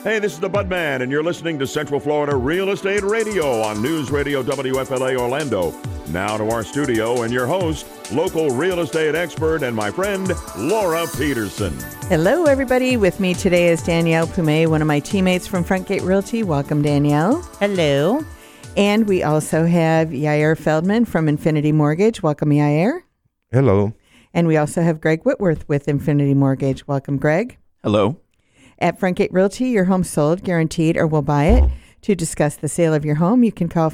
Hey, this is the Budman, and you're listening to Central Florida Real Estate Radio on News Radio WFLA Orlando. Now to our studio and your host, local real estate expert and my friend, Laura Peterson. Hello, everybody. With me today is Danielle Pume, one of my teammates from Frontgate Realty. Welcome, Danielle. Hello. And we also have Yair Feldman from Infinity Mortgage. Welcome, Yair. Hello. And we also have Greg Whitworth with Infinity Mortgage. Welcome, Greg. Hello. At Frontgate Realty, your home sold, guaranteed, or we'll buy it. To discuss the sale of your home, you can call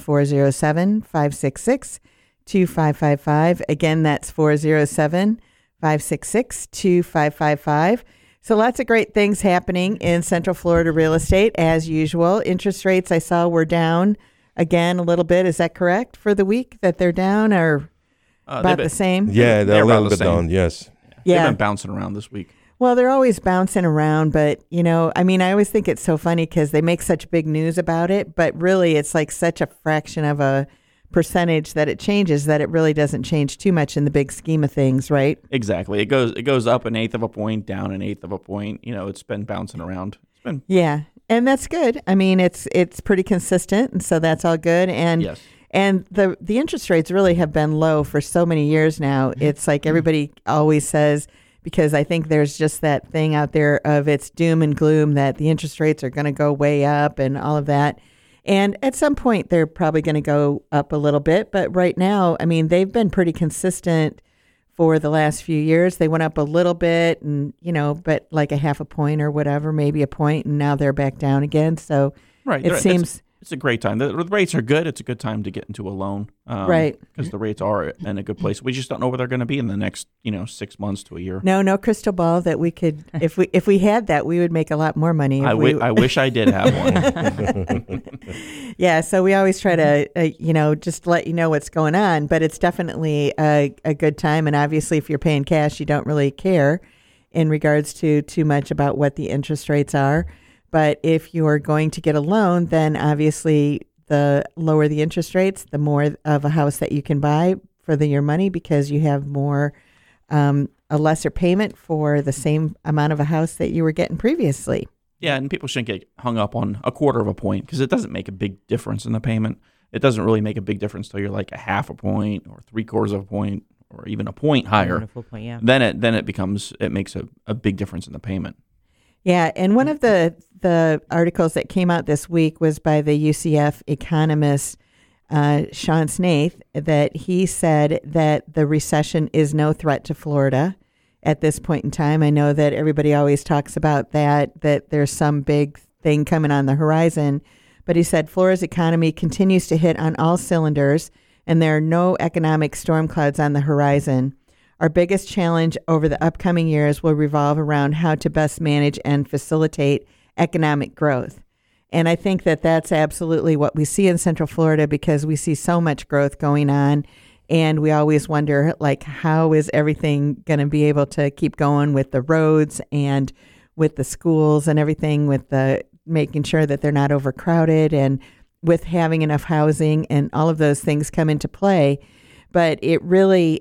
407-566-2555. Again, that's 407-566-2555. So lots of great things happening in Central Florida real estate, as usual. Interest rates, I saw, were down again a little bit. Is that correct for the week, that they're down or about the same? Yeah, they're a about little the bit same. down, yes. Yeah. They've been bouncing around this week. Well, they're always bouncing around, but, you know, I mean, I always think it's so funny because they make such big news about it, but really it's like such a fraction of a percentage that it changes that it really doesn't change too much in the big scheme of things, right? Exactly. It goes up 1/8 of a point, down 1/8 of a point. You know, it's been bouncing around. Yeah, and that's good. I mean, it's pretty consistent, and so that's all good. And Yes. And the interest rates really have been low for so many years now. It's like everybody always says, because I think there's just that thing out there of it's doom and gloom that the interest rates are going to go way up and all of that. And at some point, they're probably going to go up a little bit. But right now, I mean, they've been pretty consistent for the last few years. They went up a little bit and, you know, but like a half a point or whatever, maybe a point, and now they're back down again. So Right. it seems... It's a great time. The rates are good. It's a good time to get into a loan. Right. Because the rates are in a good place. We just don't know where they're going to be in the next, 6 months to a year. No crystal ball that we could, if we had that, we would make a lot more money. I wish I did have one. Yeah, so we always try to, just let you know what's going on, but it's definitely a good time. And obviously, if you're paying cash, you don't really care in regards to too much about what the interest rates are. But if you're going to get a loan, then obviously the lower the interest rates, the more of a house that you can buy for your money because you have more, a lesser payment for the same amount of a house that you were getting previously. Yeah, and people shouldn't get hung up on 1/4 of a point because it doesn't make a big difference in the payment. It doesn't really make a big difference till you're like a half a point or 3/4 of a point or even a point higher. A full point, yeah. Then it makes a big difference in the payment. Yeah, and one of the articles that came out this week was by the UCF economist Sean Snaith, that he said that the recession is no threat to Florida at this point in time. I know that everybody always talks about that there's some big thing coming on the horizon, but he said Florida's economy continues to hit on all cylinders, and there are no economic storm clouds on the horizon. Our biggest challenge over the upcoming years will revolve around how to best manage and facilitate economic growth. And I think that that's absolutely what we see in Central Florida because we see so much growth going on. And we always wonder, like, how is everything going to be able to keep going with the roads and with the schools and everything, with the making sure that they're not overcrowded and with having enough housing, and all of those things come into play. But it really,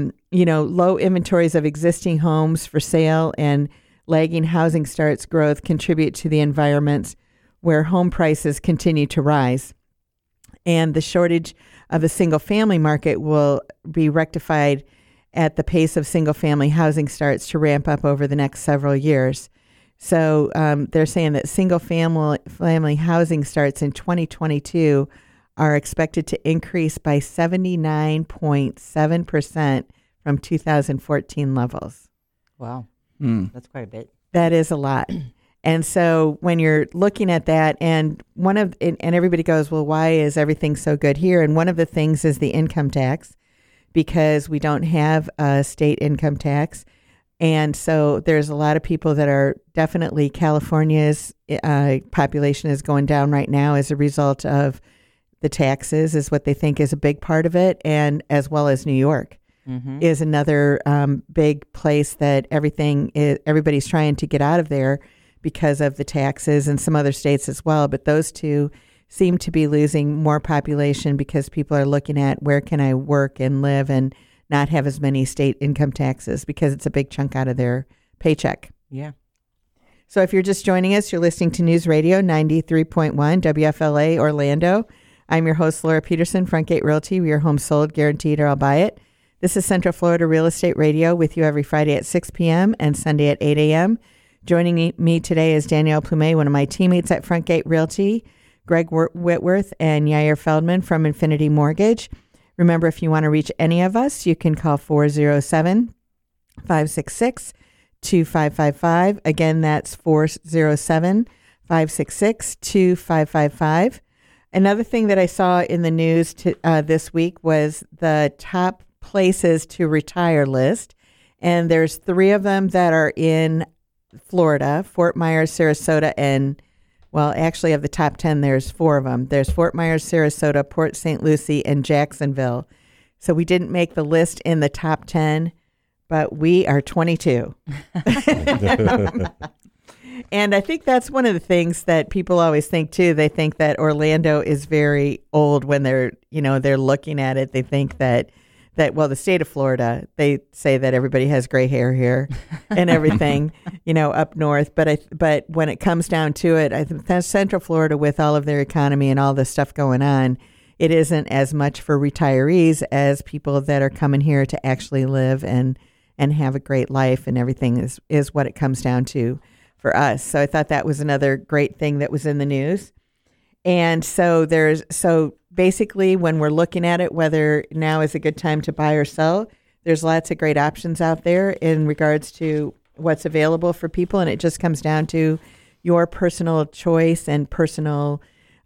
low inventories of existing homes for sale and lagging housing starts growth contribute to the environments where home prices continue to rise. And the shortage of the single-family market will be rectified at the pace of single-family housing starts to ramp up over the next several years. So they're saying that single-family housing starts in 2022 are expected to increase by 79.7% from 2014 levels. Wow. That's quite a bit. That is a lot. And so when you're looking at that, and everybody goes, well, why is everything so good here? And one of the things is the income tax, because we don't have a state income tax. And so there's a lot of people that are definitely, California's population is going down right now as a result of the taxes, is what they think is a big part of it, and as well as New York. Is another big place that everybody's trying to get out of there because of the taxes, and some other states as well. But those two seem to be losing more population because people are looking at where can I work and live and not have as many state income taxes because it's a big chunk out of their paycheck. Yeah. So if you're just joining us, you're listening to News Radio 93.1 WFLA Orlando. I'm your host, Laura Peterson, Frontgate Realty. We are home sold, guaranteed, or I'll buy it. This is Central Florida Real Estate Radio with you every Friday at 6 p.m. and Sunday at 8 a.m. Joining me today is Danielle Plumet, one of my teammates at Frontgate Realty, Greg Whitworth, and Yair Feldman from Infinity Mortgage. Remember, if you want to reach any of us, you can call 407-566-2555. Again, that's 407-566-2555. Another thing that I saw in the news this week was the top places to retire list. And there's 3 of them that are in Florida, Fort Myers, Sarasota, and, well, actually of the top 10, there's 4 of them. There's Fort Myers, Sarasota, Port St. Lucie, and Jacksonville. So we didn't make the list in the top 10, but we are 22. And I think that's one of the things that people always think too. They think that Orlando is very old when they're looking at it. They think that the state of Florida, they say that everybody has gray hair here and everything, up north. But when it comes down to it, I think that's Central Florida, with all of their economy and all this stuff going on, it isn't as much for retirees as people that are coming here to actually live and have a great life, and everything is what it comes down to for us. So I thought that was another great thing that was in the news. And so basically when we're looking at it, whether now is a good time to buy or sell, there's lots of great options out there in regards to what's available for people. And it just comes down to your personal choice and personal,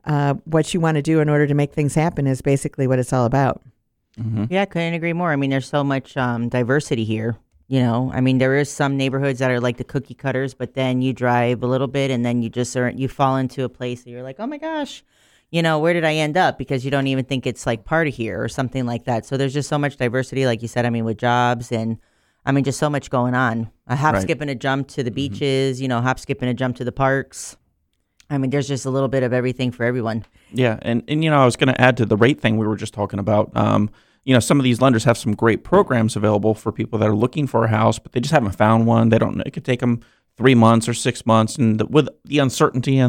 what you want to do in order to make things happen is basically what it's all about. Mm-hmm. Yeah, I couldn't agree more. I mean, there's so much diversity here. There is some neighborhoods that are like the cookie cutters, but then you drive a little bit and then you fall into a place that you're like, oh my gosh, where did I end up? Because you don't even think it's like part of here or something like that. So there's just so much diversity, like you said, with jobs and just so much going on. A hop, skip, and a jump to the beaches, hop, skip, and a jump to the parks. There's just a little bit of everything for everyone. Yeah. And I was going to add to the rate thing we were just talking about. Some of these lenders have some great programs available for people that are looking for a house, but they just haven't found one. They don't know. It could take them 3 months or 6 months. And with the uncertainty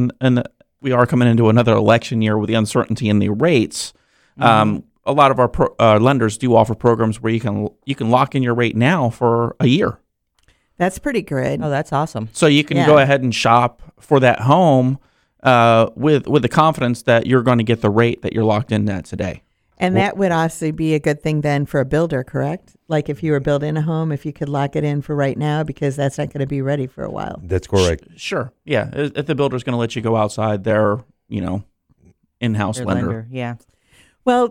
we are coming into another election year with the uncertainty in the rates, a lot of our lenders do offer programs where you can lock in your rate now for a year. That's pretty good. Oh, that's awesome. So you can go ahead and shop for that home with the confidence that you're going to get the rate that you're locked in at today. And that would also be a good thing then for a builder, correct? Like if you were building a home, if you could lock it in for right now, because that's not going to be ready for a while. That's correct. Sure. Yeah. If the builder's going to let you go outside their, in-house lender. Yeah. Well,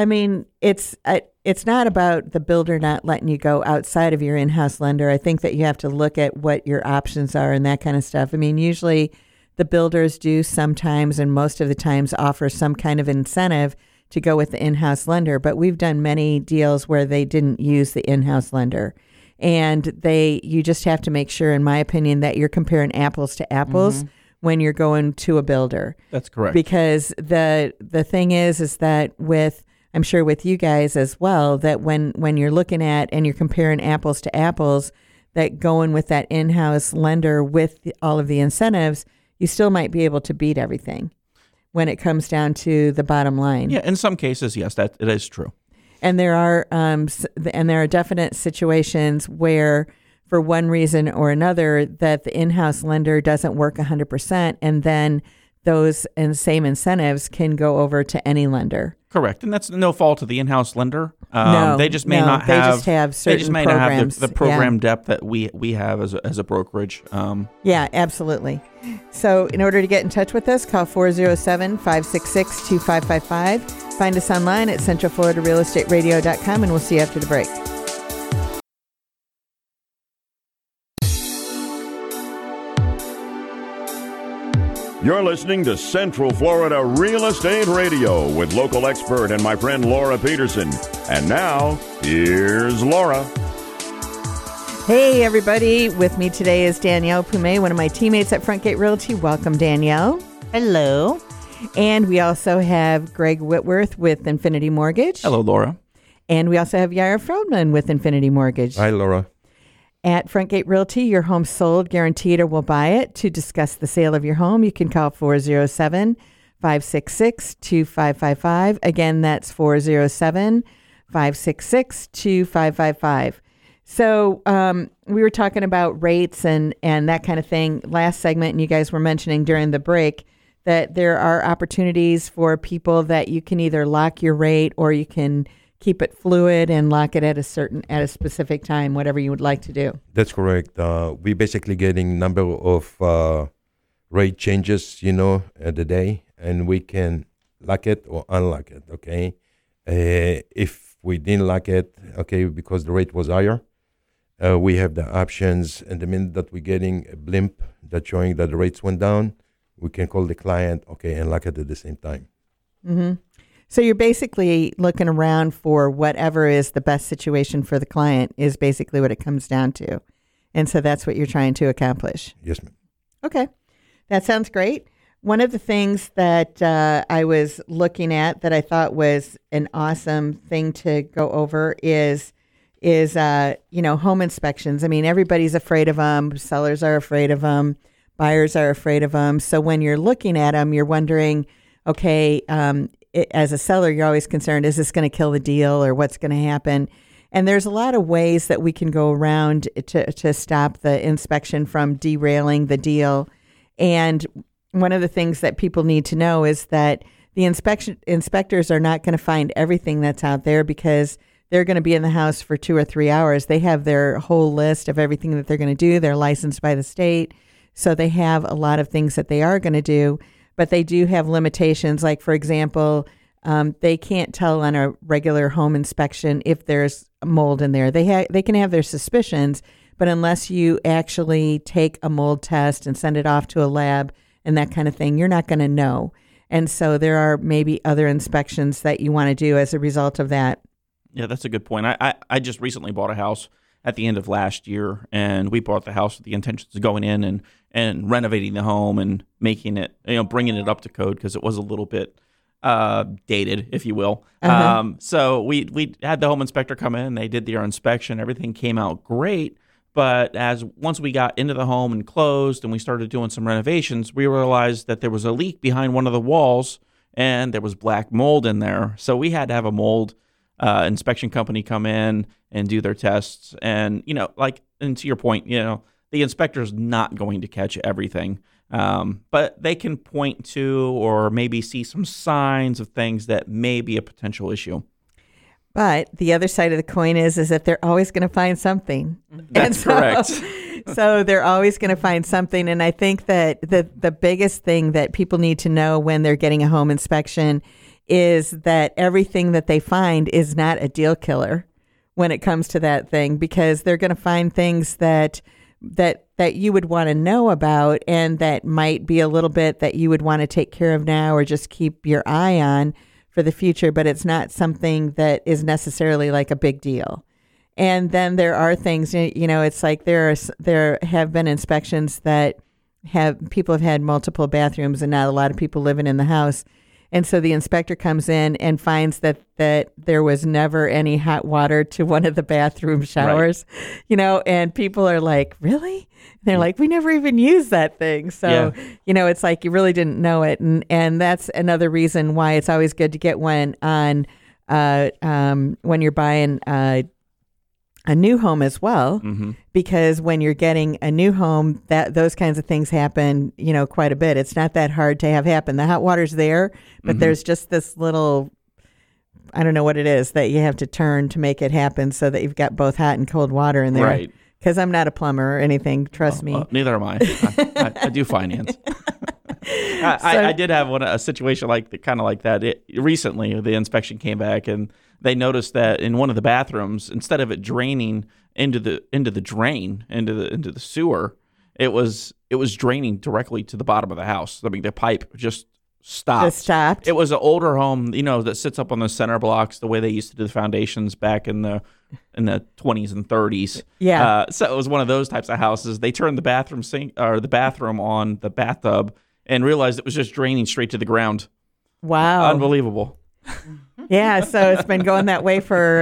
it's not about the builder not letting you go outside of your in-house lender. I think that you have to look at what your options are and that kind of stuff. Usually the builders do sometimes and most of the times offer some kind of incentive to go with the in-house lender, but we've done many deals where they didn't use the in-house lender. And you just have to make sure, in my opinion, that you're comparing apples to apples when you're going to a builder. That's correct. Because the thing is that I'm sure with you guys as well, that when you're looking at and you're comparing apples to apples, that going with that in-house lender with all of the incentives, you still might be able to beat everything when it comes down to the bottom line. Yeah, in some cases, yes, that it is true. And there are definite situations where, for one reason or another, that the in-house lender doesn't work 100%, and then those same incentives can go over to any lender. Correct, and that's no fault of the in-house lender. They just may not have certain programs. The program depth that we have as a brokerage. Yeah, absolutely. So in order to get in touch with us, call 407-566-2555. Find us online at centralfloridarealestateradio.com, and we'll see you after the break. You're listening to Central Florida Real Estate Radio with local expert and my friend Laura Peterson. And now, here's Laura. Hey, everybody. With me today is Danielle Plumet, one of my teammates at Frontgate Realty. Welcome, Danielle. Hello. And we also have Greg Whitworth with Infinity Mortgage. Hello, Laura. And we also have Yair Feldman with Infinity Mortgage. Hi, Laura. At Frontgate Realty, your home's sold, guaranteed, or we'll buy it. To discuss the sale of your home, you can call 407-566-2555. Again, that's 407-566-2555. So we were talking about rates and that kind of thing last segment, and you guys were mentioning during the break that there are opportunities for people that you can either lock your rate or you can keep it fluid and lock it at a specific time, whatever you would like to do. That's correct. We're basically getting number of rate changes, at the day, and we can lock it or unlock it, okay? If we didn't lock it, okay, because the rate was higher, we have the options, and the minute that we're getting a blimp that's showing that the rates went down, we can call the client, okay, and lock it at the same time. Mm-hmm. So you're basically looking around for whatever is the best situation for the client is basically what it comes down to. And so that's what you're trying to accomplish. Yes, ma'am. Okay. That sounds great. One of the things that I was looking at that I thought was an awesome thing to go over is home inspections. I mean, everybody's afraid of them. Sellers are afraid of them. Buyers are afraid of them. So when you're looking at them, you're wondering, okay, as a seller, you're always concerned, is this going to kill the deal or what's going to happen? And there's a lot of ways that we can go around to stop the inspection from derailing the deal. And one of the things that people need to know is that the inspectors are not going to find everything that's out there because they're going to be in the house for 2 or 3 hours. They have their whole list of everything that they're going to do. They're licensed by the state. So they have a lot of things that they are going to do. But they do have limitations. Like, for example, they can't tell on a regular home inspection if there's mold in there. They can have their suspicions, but unless you actually take a mold test and send it off to a lab and that kind of thing, you're not going to know. And so there are maybe other inspections that you want to do as a result of that. Yeah, that's a good point. I just recently bought a house at the end of last year, and we bought the house with the intentions of going in and renovating the home and making it, bringing it up to code because it was a little bit dated, if you will. Uh-huh. So we had the home inspector come in. They did their inspection. Everything came out great. But once we got into the home and closed and we started doing some renovations, we realized that there was a leak behind one of the walls and there was black mold in there. So we had to have a mold inspection company come in and do their tests. And, and to your point, the inspector's not going to catch everything. But they can point to or maybe see some signs of things that may be a potential issue. But the other side of the coin is that they're always going to find something. That's correct. So they're always going to find something. And I think that the biggest thing that people need to know when they're getting a home inspection is that everything that they find is not a deal killer when it comes to that thing, because they're going to find things that you would want to know about and that might be a little bit that you would want to take care of now or just keep your eye on for the future, but it's not something that is necessarily like a big deal. And then there are things, it's like there have been inspections that people have had multiple bathrooms and not a lot of people living in the house. And so the inspector comes in and finds that there was never any hot water to one of the bathroom showers, right. And people are like, really? And they're like, we never even used that thing. So, it's like you really didn't know it. And that's another reason why it's always good to get one on when you're buying a new home as well, mm-hmm. because when you're getting a new home, those kinds of things happen, quite a bit. It's not that hard to have happen. The hot water's there, but mm-hmm. there's just this little, I don't know what it is, that you have to turn to make it happen so that you've got both hot and cold water in there. Right. Because I'm not a plumber or anything, trust me. Neither am I. I do finance. I did have a situation like that. Recently, the inspection came back and they noticed that in one of the bathrooms, instead of it draining into the sewer, it was draining directly to the bottom of the house. I mean, the pipe just stopped. It was an older home, that sits up on the center blocks the way they used to do the foundations back in the 20s and 30s. Yeah. So it was one of those types of houses. They turned the bathroom sink or the bathroom on the bathtub and realized it was just draining straight to the ground. Wow. Unbelievable. Yeah, so it's been going that way for,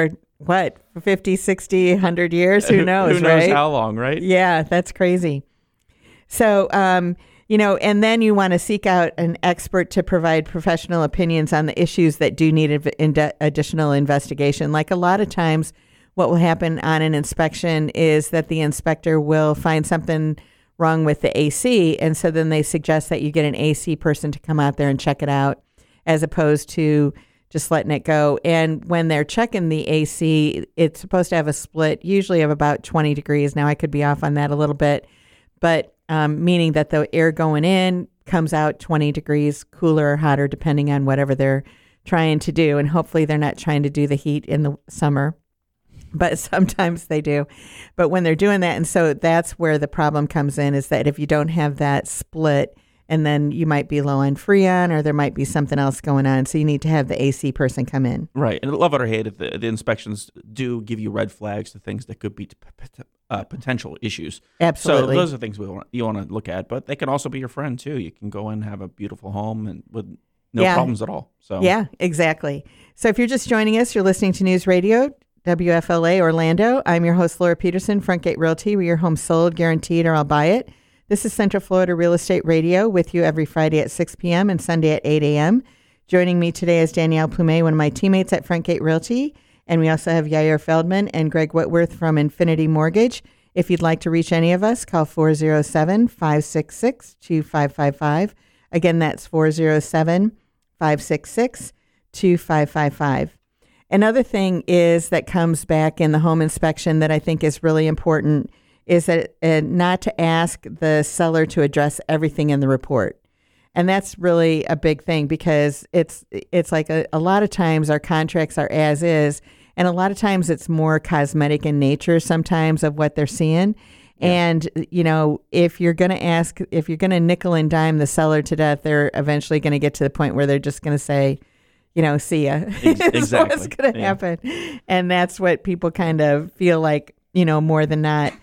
what, 50, 60, 100 years? Who knows, Who knows right? how long, right? Yeah, that's crazy. So, and then you want to seek out an expert to provide professional opinions on the issues that do need additional investigation. Like a lot of times, what will happen on an inspection is that the inspector will find something wrong with the AC, and so then they suggest that you get an AC person to come out there and check it out, as opposed to just letting it go. And when they're checking the AC, it's supposed to have a split, usually of about 20 degrees. Now, I could be off on that a little bit, but meaning that the air going in comes out 20 degrees cooler or hotter, depending on whatever they're trying to do. And hopefully they're not trying to do the heat in the summer, but sometimes they do. But when they're doing that, and so that's where the problem comes in, is that if you don't have that split, and then you might be low on Freon, or there might be something else going on. So you need to have the AC person come in. Right. And love it or hate it, the inspections do give you red flags to things that could be potential issues. Absolutely. So those are things you want to look at. But they can also be your friend, too. You can go in and have a beautiful home and with no problems at all. So yeah, exactly. So if you're just joining us, you're listening to News Radio, WFLA Orlando. I'm your host, Laura Peterson, Frontgate Realty, where your home sold, guaranteed, or I'll buy it. This is Central Florida Real Estate Radio with you every Friday at 6 p.m. and Sunday at 8 a.m. Joining me today is Danielle Plumet, one of my teammates at Frontgate Realty. And we also have Yair Feldman and Greg Whitworth from Infinity Mortgage. If you'd like to reach any of us, call 407-566-2555. Again, that's 407-566-2555. Another thing is that comes back in the home inspection that I think is really important is that not to ask the seller to address everything in the report. And that's really a big thing, because it's like a lot of times our contracts are as is, and a lot of times it's more cosmetic in nature sometimes of what they're seeing. Yeah. And, if you're going to nickel and dime the seller to death, they're eventually going to get to the point where they're just going to say, see ya. Exactly. That's what's going to happen. And that's what people kind of feel like, more than not.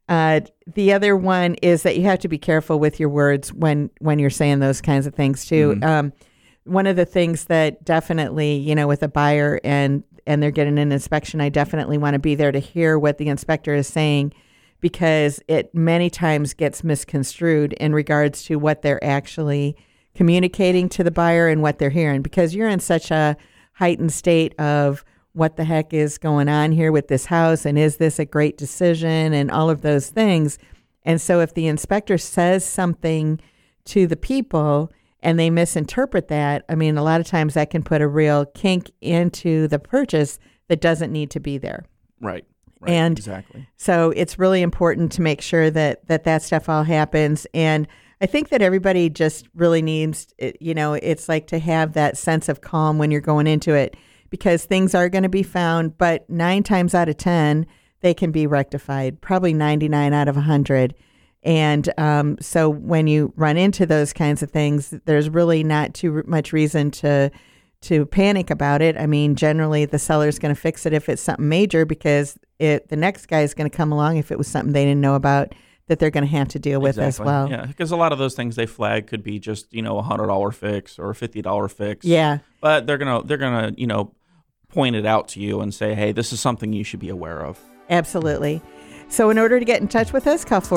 The other one is that you have to be careful with your words when you're saying those kinds of things too. Mm-hmm. One of the things that definitely, with a buyer and they're getting an inspection, I definitely want to be there to hear what the inspector is saying, because it many times gets misconstrued in regards to what they're actually communicating to the buyer and what they're hearing, because you're in such a heightened state of what the heck is going on here with this house, and is this a great decision, and all of those things. And so if the inspector says something to the people and they misinterpret that, a lot of times that can put a real kink into the purchase that doesn't need to be there. Right. And exactly. So it's really important to make sure that stuff all happens. And I think that everybody just really needs, it's like to have that sense of calm when you're going into it, because things are going to be found, but 9 times out of 10, they can be rectified, probably 99 out of 100. And so when you run into those kinds of things, there's really not too much reason to panic about it. Generally, the seller's going to fix it if it's something major, because the next guy is going to come along if it was something they didn't know about that they're going to have to deal with as well. Yeah, because a lot of those things they flag could be just a $100 fix or a $50 fix. Yeah, but they're gonna point it out to you and say, hey, this is something you should be aware of. Absolutely. So in order to get in touch with us, call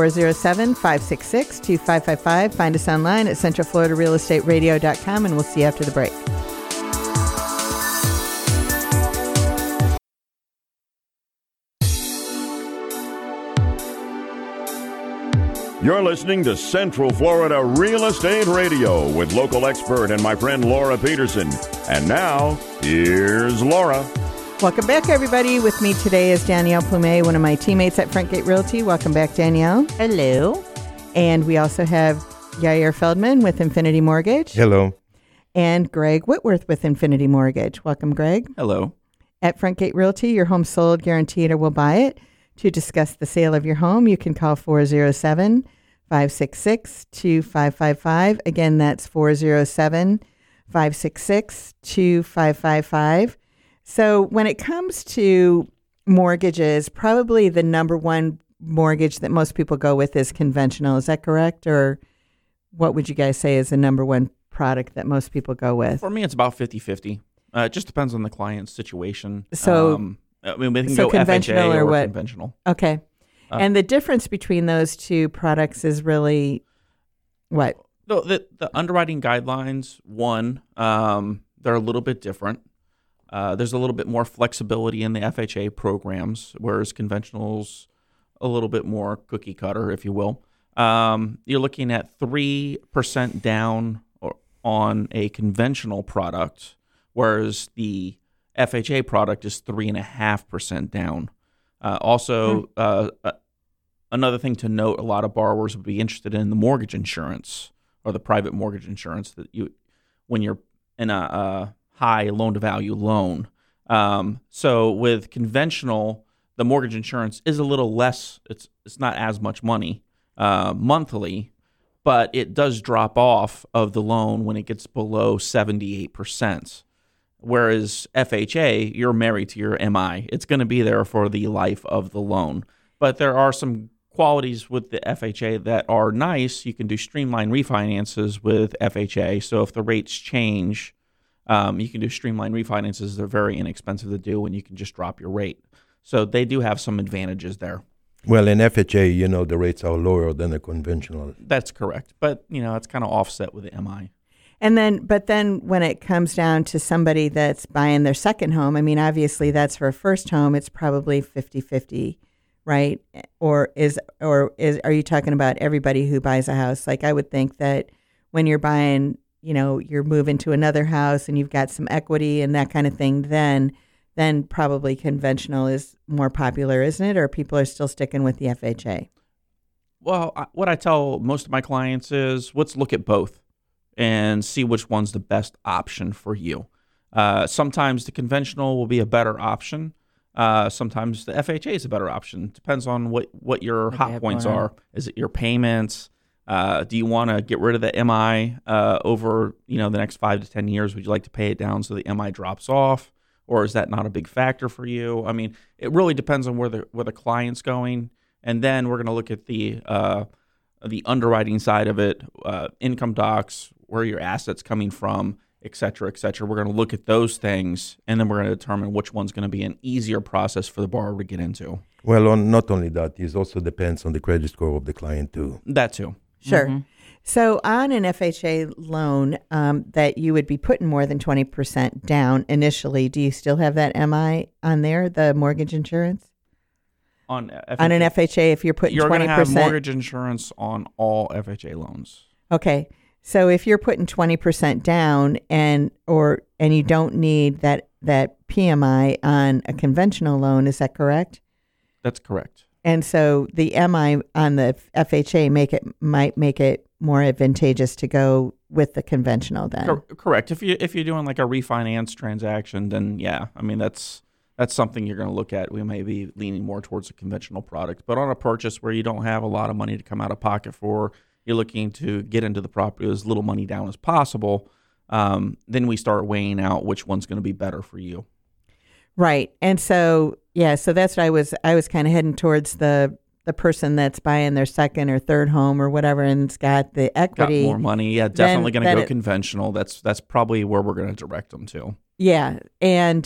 407-566-2555. Find us online at centralfloridarealestateradio.com, and we'll see you after the break. You're listening to Central Florida Real Estate Radio with local expert and my friend Laura Peterson. And now, here's Laura. Welcome back, everybody. With me today is Danielle Plumet, one of my teammates at Frontgate Realty. Welcome back, Danielle. Hello. And we also have Yair Feldman with Infinity Mortgage. Hello. And Greg Whitworth with Infinity Mortgage. Welcome, Greg. Hello. At Frontgate Realty, your home sold, guaranteed, or we'll buy it. To discuss the sale of your home, you can call 407-566-2555. Again, that's 407-566-2555. So when it comes to mortgages, probably the number one mortgage that most people go with is conventional. Is that correct? Or what would you guys say is the number one product that most people go with? For me, it's about 50-50. It just depends on the client's situation. So I mean, we can So go conventional FHA or or what? conventional. Okay. And the difference between those two products is really what? The underwriting guidelines, they're a little bit different. There's a little bit more flexibility in the FHA programs, whereas conventional's a little bit more cookie cutter, if you will. You're looking at 3% down on a conventional product, whereas the FHA product is 3.5% down. Another thing to note, a lot of borrowers would be interested in the mortgage insurance or the private mortgage insurance when you're in a high loan-to-value loan. So with conventional, the mortgage insurance is a little less. It's not as much money monthly, but it does drop off of the loan when it gets below 78%. Whereas FHA, you're married to your MI. It's going to be there for the life of the loan. But there are some qualities with the FHA that are nice. You can do streamlined refinances with FHA. So if the rates change, you can do streamlined refinances. They're very inexpensive to do, and you can just drop your rate. So they do have some advantages there. Well, in FHA, the rates are lower than a conventional. That's correct. But, it's kind of offset with the MI. But then when it comes down to somebody that's buying their second home, I mean, obviously that's for a first home, it's probably 50-50, right? Or are you talking about everybody who buys a house? Like I would think that when you're buying, you're moving to another house and you've got some equity and that kind of thing, then probably conventional is more popular, isn't it? Or people are still sticking with the FHA? Well, what I tell most of my clients is let's look at both and see which one's the best option for you. Sometimes the conventional will be a better option. Sometimes the FHA is a better option. Depends on what your hot points are. Is it your payments? Do you want to get rid of the MI over the next 5 to 10 years? Would you like to pay it down so the MI drops off? Or is that not a big factor for you? I mean, it really depends on where the client's going. And then we're going to look at the underwriting side of it, income docs, where your assets coming from, et cetera, et cetera. We're going to look at those things, and then we're going to determine which one's going to be an easier process for the borrower to get into. Well, not only that, it also depends on the credit score of the client too. That too. Sure. Mm-hmm. So on an FHA loan that you would be putting more than 20% down initially, do you still have that MI on there, the mortgage insurance? On an FHA, if you're putting 20%. You're going to have mortgage insurance on all FHA loans. Okay. So if you're putting 20% down and you don't need that PMI on a conventional loan, is that correct? That's correct. And so the MI on the FHA might make it more advantageous to go with the conventional then. Correct. If you're doing like a refinance transaction, then yeah, I mean that's something you're going to look at. We may be leaning more towards a conventional product, but on a purchase where you don't have a lot of money to come out of pocket for, you're looking to get into the property with as little money down as possible. Then we start weighing out which one's going to be better for you. Right. And so, so that's what I was kind of heading towards the person that's buying their second or third home or whatever and it's got the equity. Got more money. Yeah, definitely going to go conventional. That's probably where we're going to direct them to. Yeah. And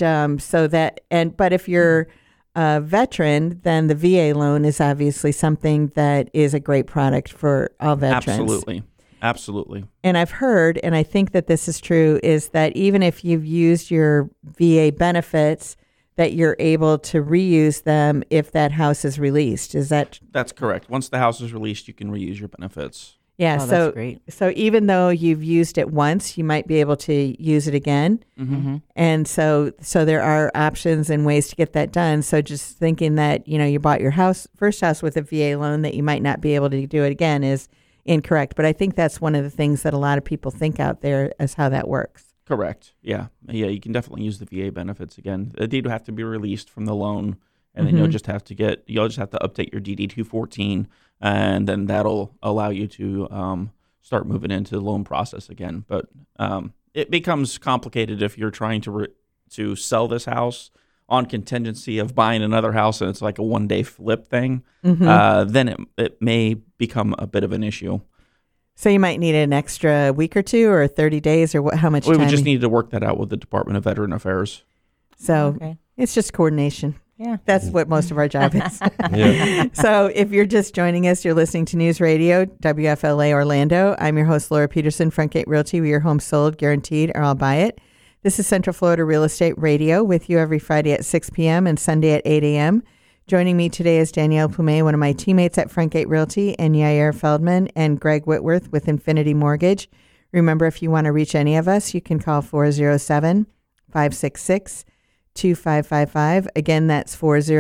but if you're a veteran, then the VA loan is obviously something that is a great product for all veterans. Absolutely. And I've heard, and I think that this is true, is that even if you've used your VA benefits, that you're able to reuse them if that house is released. That's correct. Once the house is released, you can reuse your benefits. Yeah, that's great. So even though you've used it once, you might be able to use it again. Mm-hmm. And so there are options and ways to get that done. So just thinking that, you bought your first house with a VA loan that you might not be able to do it again is incorrect. But I think that's one of the things that a lot of people think out there as how that works. Correct. Yeah. You can definitely use the VA benefits again. The deed will have to be released from the loan, and then you'll just have to update your DD 214, and then that'll allow you to start moving into the loan process again. But it becomes complicated if you're trying to sell this house on contingency of buying another house, and it's like a one-day flip thing. Mm-hmm. Then it may become a bit of an issue. So you might need an extra week or two or 30 days or how much time? We would just need to work that out with the Department of Veteran Affairs. So It's just coordination. Yeah. That's what most of our job is. Yeah. So if you're just joining us, you're listening to News Radio, WFLA Orlando. I'm your host, Laura Peterson, Frontgate Realty. We are home sold, guaranteed, or I'll buy it. This is Central Florida Real Estate Radio with you every Friday at 6 p.m. and Sunday at 8 a.m. Joining me today is Danielle Plumet, one of my teammates at Frontgate Realty, and Yair Feldman and Greg Whitworth with Infinity Mortgage. Remember, if you want to reach any of us, you can call 407-566-2555. Again, that's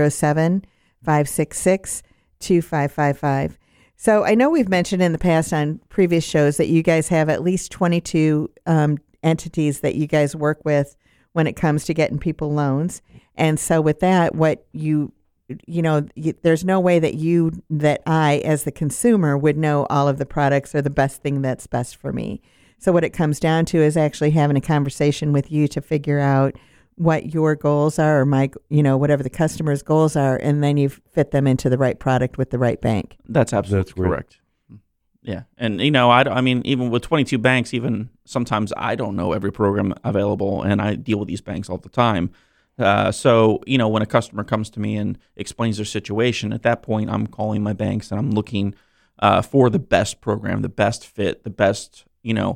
407-566-2555. So I know we've mentioned in the past on previous shows that you guys have at least 22 entities that you guys work with when it comes to getting people loans. And so with that, there's no way that I, as the consumer, would know all of the products or the best thing that's best for me. So what it comes down to is actually having a conversation with you to figure out what your goals are, or whatever the customer's goals are, and then you fit them into the right product with the right bank. That's absolutely correct. Yeah. And, even with 22 banks, even sometimes I don't know every program available, and I deal with these banks all the time. So, when a customer comes to me and explains their situation, at that point, I'm calling my banks and I'm looking for the best program, the best fit, the best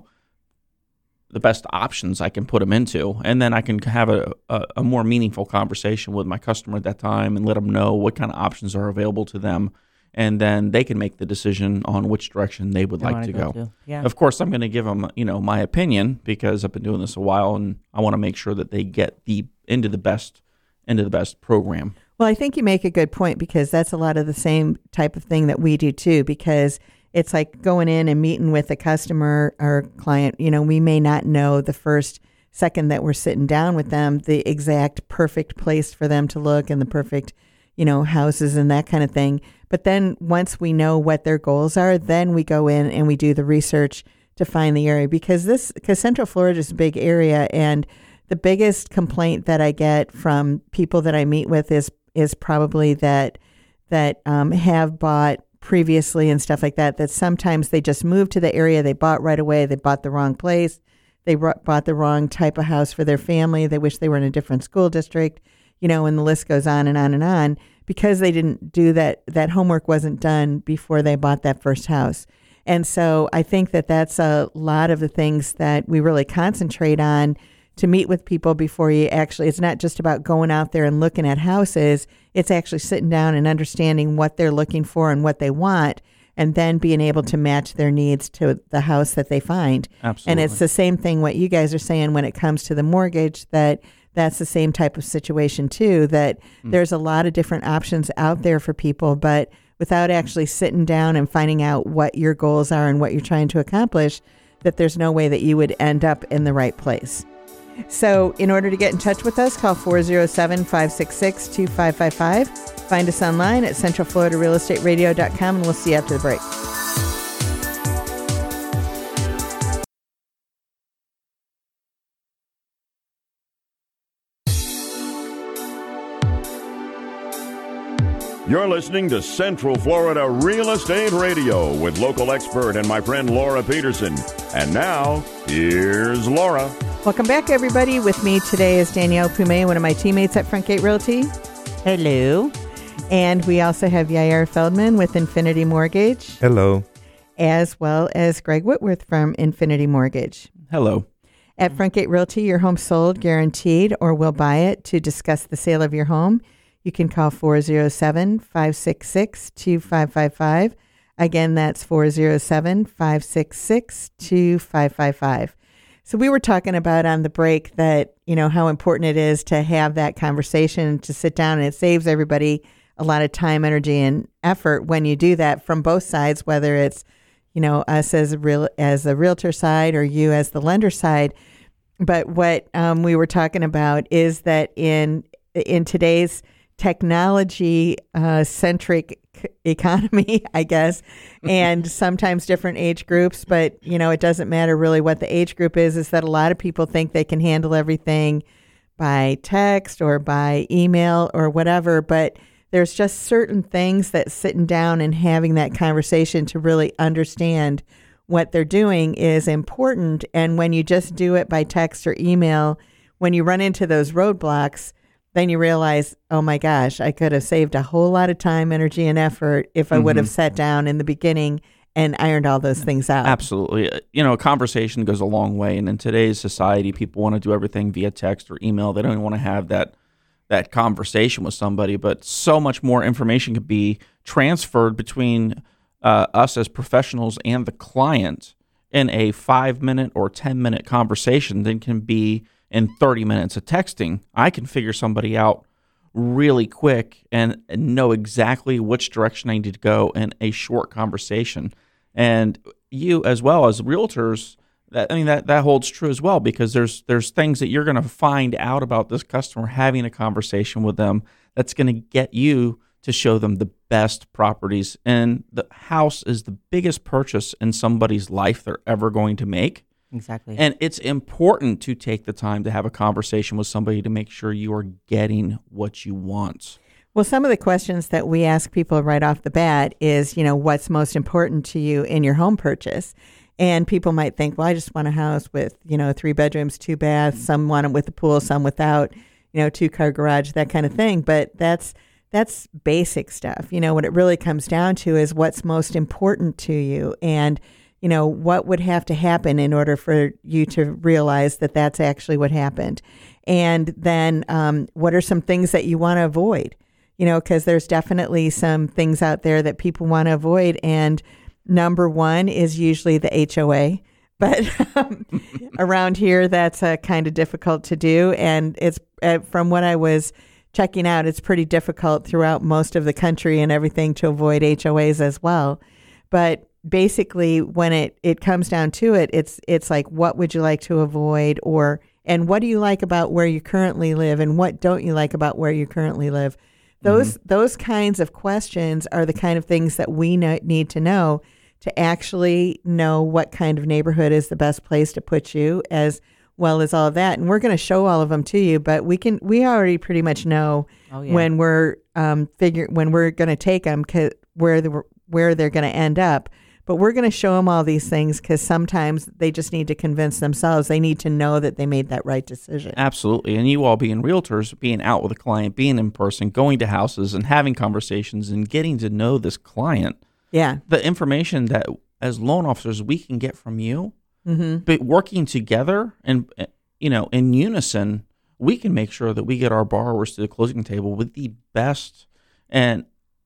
options I can put them into. And then I can have a more meaningful conversation with my customer at that time and let them know what kind of options are available to them. And then they can make the decision on which direction they would like to go. Yeah. Of course, I'm going to give them, my opinion, because I've been doing this a while, and I want to make sure that they get into the best program. Well, I think you make a good point, because that's a lot of the same type of thing that we do too, because it's like going in and meeting with a customer or client. We may not know the first second that we're sitting down with them the exact perfect place for them to look and the perfect houses and that kind of thing. But then once we know what their goals are, then we go in and we do the research to find the area, because Central Florida is a big area, and the biggest complaint that I get from people that I meet with is probably that have bought previously and stuff like that sometimes they just move to the area, they bought right away, they bought the wrong place, they bought the wrong type of house for their family, they wish they were in a different school district, and the list goes on and on and on, because they didn't do that homework wasn't done before they bought that first house. And so I think that that's a lot of the things that we really concentrate on, to meet with people before you actually, it's not just about going out there and looking at houses, it's actually sitting down and understanding what they're looking for and what they want, and then being able to match their needs to the house that they find. Absolutely. And it's the same thing what you guys are saying when it comes to the mortgage, that's the same type of situation too, that there's a lot of different options out there for people, but without actually sitting down and finding out what your goals are and what you're trying to accomplish, that there's no way that you would end up in the right place. So in order to get in touch with us, call 407-566-2555. Find us online at centralfloridarealestateradio.com, and we'll see you after the break. You're listening to Central Florida Real Estate Radio with local expert and my friend Laura Peterson. And now, here's Laura. Welcome back, everybody. With me today is Danielle Plumet, one of my teammates at Frontgate Realty. Hello. And we also have Yair Feldman with Infinity Mortgage. Hello. As well as Greg Whitworth from Infinity Mortgage. Hello. At Frontgate Realty, your home sold, guaranteed, or we'll buy it. To discuss the sale of your home, you can call 407-566-2555. Again, that's 407-566-2555. So we were talking about on the break that, how important it is to have that conversation, to sit down, and it saves everybody a lot of time, energy, and effort when you do that from both sides, whether it's, us as a realtor side or you as the lender side. But what we were talking about is that in today's technology centric economy, I guess, and sometimes different age groups, but it doesn't matter really what the age group is that a lot of people think they can handle everything by text or by email or whatever, but there's just certain things that sitting down and having that conversation to really understand what they're doing is important. And when you just do it by text or email, when you run into those roadblocks, then you realize, oh my gosh, I could have saved a whole lot of time, energy, and effort if I would have sat down in the beginning and ironed all those things out. Absolutely. A conversation goes a long way. And in today's society, people want to do everything via text or email. They don't even want to have that conversation with somebody. But so much more information could be transferred between us as professionals and the client in a 5-minute or 10-minute conversation than can be in 30 minutes of texting. I can figure somebody out really quick and know exactly which direction I need to go in a short conversation. And you, as well as realtors, that holds true as well, because there's things that you're going to find out about this customer having a conversation with them that's going to get you to show them the best properties. And the house is the biggest purchase in somebody's life they're ever going to make. Exactly. And it's important to take the time to have a conversation with somebody to make sure you are getting what you want. Well, some of the questions that we ask people right off the bat is, what's most important to you in your home purchase? And people might think, well, I just want a house with, 3 bedrooms, 2 baths. Some want it with a pool, some without, 2-car garage, that kind of thing. But that's basic stuff. What it really comes down to is what's most important to you, and what would have to happen in order for you to realize that that's actually what happened. And then what are some things that you want to avoid? Because there's definitely some things out there that people want to avoid. And number one is usually the HOA. But around here, that's kind of difficult to do. And it's from what I was checking out, it's pretty difficult throughout most of the country and everything to avoid HOAs as well. But basically, when it comes down to it, it's like, what would you like to avoid, and what do you like about where you currently live, and what don't you like about where you currently live? Those kinds of questions are the kind of things that we need to know to actually know what kind of neighborhood is the best place to put you, as well as all of that. And we're going to show all of them to you, but we already pretty much know when we're when we're going to take them, where they're going to end up. But we're going to show them all these things because sometimes they just need to convince themselves. They need to know that they made that right decision. Absolutely. And you all being realtors, being out with a client, being in person, going to houses and having conversations and getting to know this client. Yeah. The information that as loan officers we can get from you, but working together and, in unison, we can make sure that we get our borrowers to the closing table with the best and,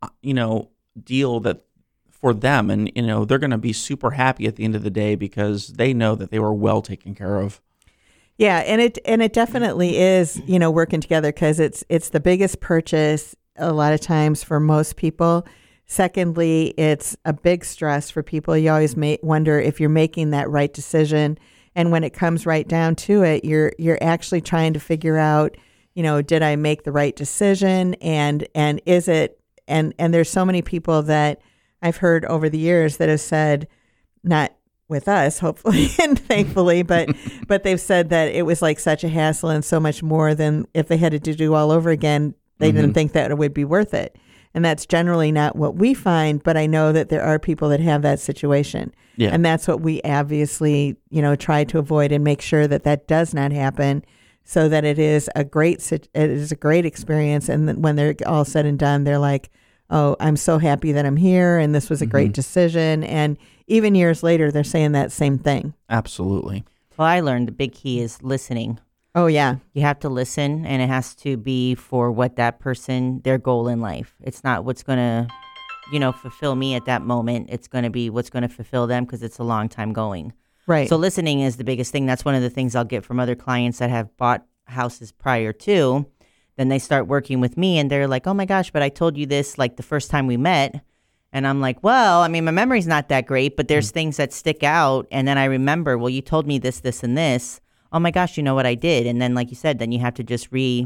deal that for them. And, they're going to be super happy at the end of the day because they know that they were well taken care of. Yeah. And it definitely is, working together, because it's the biggest purchase a lot of times for most people. Secondly, it's a big stress for people. You always may wonder if you're making that right decision. And when it comes right down to it, you're actually trying to figure out, did I make the right decision? And is it, and there's so many people that I've heard over the years that have said, not with us, hopefully and thankfully, but they've said that it was like such a hassle and so much more than if they had to do all over again, they didn't think that it would be worth it. And that's generally not what we find, but I know that there are people that have that situation. Yeah. And that's what we obviously, try to avoid and make sure that that does not happen, so that it is a great experience. And then when they're all said and done, they're like, oh, I'm so happy that I'm here, and this was a great decision. And even years later, they're saying that same thing. Absolutely. Well, I learned the big key is listening. Oh, yeah. You have to listen, and it has to be for what that person, their goal in life. It's not what's going to, fulfill me at that moment. It's going to be what's going to fulfill them, because it's a long time going. Right. So listening is the biggest thing. That's one of the things I'll get from other clients that have bought houses prior to. Then they start working with me, and they're like, oh, my gosh, but I told you this like the first time we met. And I'm like, well, I mean, my memory's not that great, but there's things that stick out. And then I remember, well, you told me this, this, and this. Oh my gosh, you know what I did? And then, like you said, then you have to just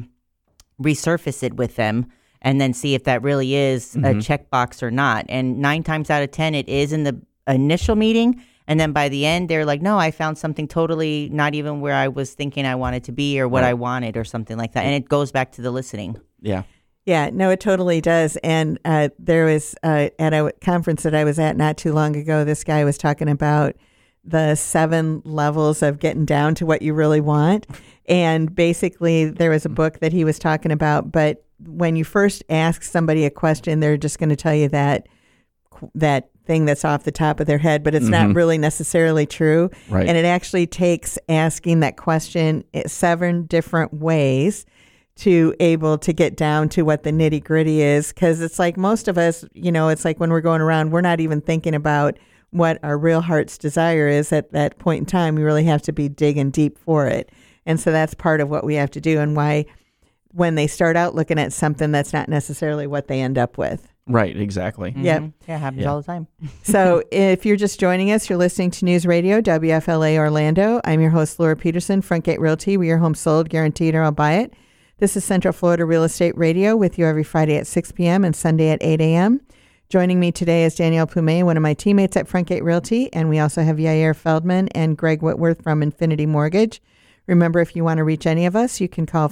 resurface it with them and then see if that really is a checkbox or not. And 9 times out of 10, it is in the initial meeting. And then by the end, they're like, no, I found something totally not even where I was thinking I wanted to be or what I wanted or something like that. And it goes back to the listening. Yeah. Yeah, no, it totally does. And there was at a conference that I was at not too long ago, this guy was talking about the 7 levels of getting down to what you really want. And basically, there was a book that he was talking about, but when you first ask somebody a question, they're just going to tell you that thing that's off the top of their head, but it's not really necessarily true. Right. And it actually takes asking that question 7 different ways to able to get down to what the nitty gritty is. Because it's like most of us, it's like when we're going around, we're not even thinking about what our real heart's desire is at that point in time. We really have to be digging deep for it. And so that's part of what we have to do, and why when they start out looking at something, that's not necessarily what they end up with. Right, exactly. Yep. Yeah, it happens all the time. So if you're just joining us, you're listening to News Radio WFLA Orlando. I'm your host, Laura Peterson, Frontgate Realty. We are home sold, guaranteed, or I'll buy it. This is Central Florida Real Estate Radio with you every Friday at 6 p.m. and Sunday at 8 a.m. Joining me today is Danielle Plumet, one of my teammates at Frontgate Realty, and we also have Yair Feldman and Greg Whitworth from Infinity Mortgage. Remember, if you want to reach any of us, you can call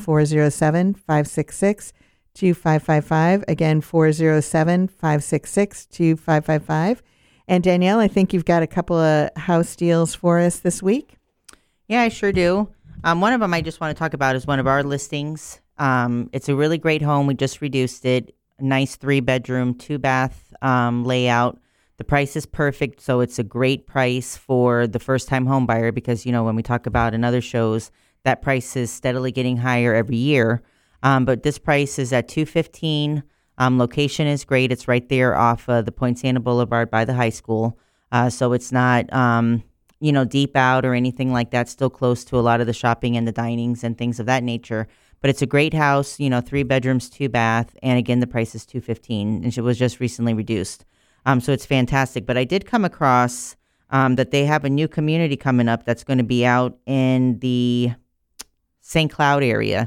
407-566-2555. Again, 407-566-2555. And Danielle, I think you've got a couple of house deals for us this week. Yeah, I sure do. One of them I just want to talk about is one of our listings. It's a really great home. We just reduced it. A nice 3-bedroom, 2-bath layout. The price is perfect, so it's a great price for the first-time home buyer because, when we talk about in other shows, that price is steadily getting higher every year. But this price is at $215. Location is great. It's right there off the Point Santa Boulevard by the high school. So it's not, deep out or anything like that. Still close to a lot of the shopping and the dinings and things of that nature. But it's a great house, 3 bedrooms, 2-bath. And again, the price is $215, and it was just recently reduced. So it's fantastic. But I did come across that they have a new community coming up that's going to be out in the St. Cloud area.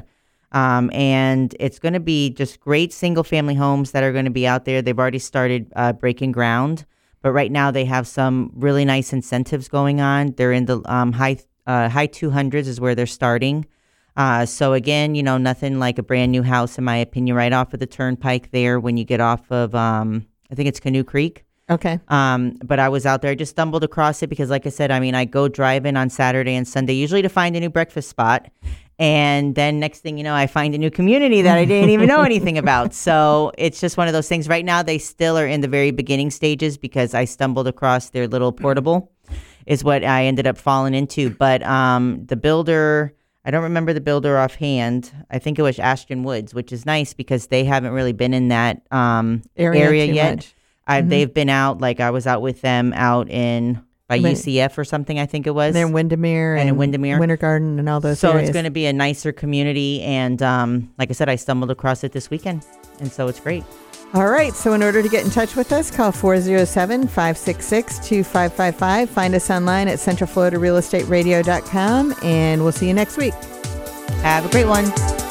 And it's going to be just great single-family homes that are going to be out there. They've already started breaking ground. But right now they have some really nice incentives going on. They're in the high 200s is where they're starting. So again, nothing like a brand new house, in my opinion, right off of the turnpike there when you get off of I think it's Canoe Creek. Okay. But I was out there. I just stumbled across it because, like I said, I go driving on Saturday and Sunday, usually to find a new breakfast spot. And then next thing you know, I find a new community that I didn't even know anything about. So it's just one of those things. Right now, they still are in the very beginning stages because I stumbled across their little portable is what I ended up falling into. But the builder, I don't remember the builder offhand. I think it was Ashton Woods, which is nice because they haven't really been in that area yet. They've been out, like I was out with them out in by UCF or something, I think it was. They're in Windermere and Winter Garden and all those so areas. It's going to be a nicer community. And like I said, I stumbled across it this weekend. And so it's great. All right. So in order to get in touch with us, call 407-566-2555. Find us online at centralfloridarealestateradio.com. And we'll see you next week. Have a great one.